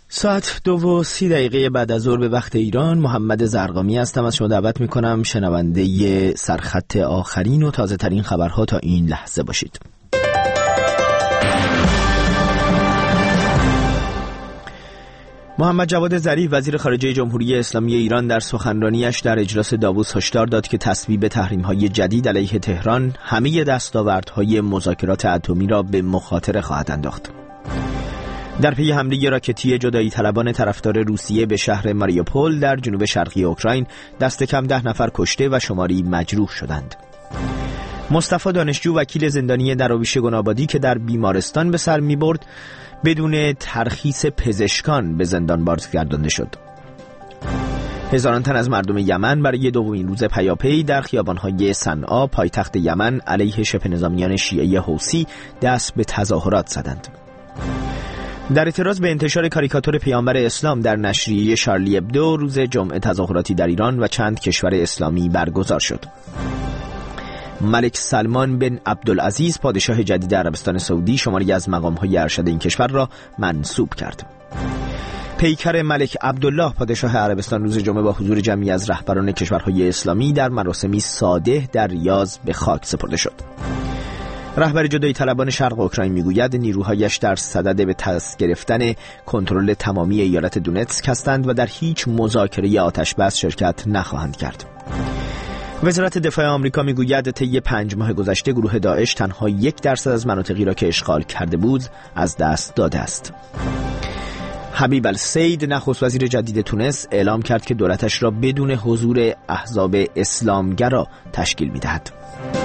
ساعت 2:30 بعد از ظهر به وقت ایران. محمد زرقامی هستم. از شما دعوت میکنم شنونده سرخط آخرین و تازه ترین خبرها تا این لحظه باشید. محمد جواد ظریف وزیر خارجه جمهوری اسلامی ایران در سخنرانیش در اجلاس داووس هشدار داد که تصویب تحریم‌های جدید علیه تهران همه دستاوردهای مذاکرات اتمی را به مخاطره خواهد انداخت. در پی حمله راکتی جدایی طلبان طرفدار روسیه به شهر ماریوپول در جنوب شرقی اوکراین دست کم 10 نفر کشته و شماری مجروح شدند. مصطفی دانشجو وکیل زندانی دراویش گنابادی که در بیمارستان به سر می‌برد بدون ترخیص پزشکان به زندان بازگردانده شد. هزاران تن از مردم یمن برای دومین روز پیاپی در خیابان‌های صنعا پایتخت یمن علیه شبه نظامیان شیعه حوثی دست به تظاهرات زدند. در اعتراض به انتشار کاریکاتور پیامبر اسلام در نشریه شارلی ابدو روز جمعه تظاهراتی در ایران و چند کشور اسلامی برگزار شد. ملک سلمان بن عبدالعزیز پادشاه جدید عربستان سعودی شماری از مقام‌های ارشد این کشور را منصوب کرد. پیکر ملک عبدالله پادشاه عربستان روز جمعه با حضور جمعی از رهبران کشورهای اسلامی در مراسمی ساده در ریاض به خاک سپرده شد. رهبر جدایی طلبان شرق اوکراین میگوید نیروهایش در صدد به دست گرفتن کنترل تمامی ایالت دونتسک هستند و در هیچ مذاکره آتش بس شرکت نخواهند کرد. وزارت دفاع آمریکا میگوید طی 5 ماه گذشته گروه داعش تنها 1% از مناطقی را که اشغال کرده بود از دست داده است. حبیب السید نخست وزیر جدید تونس اعلام کرد که دولتش را بدون حضور احزاب اسلامگرا تشکیل می‌دهد.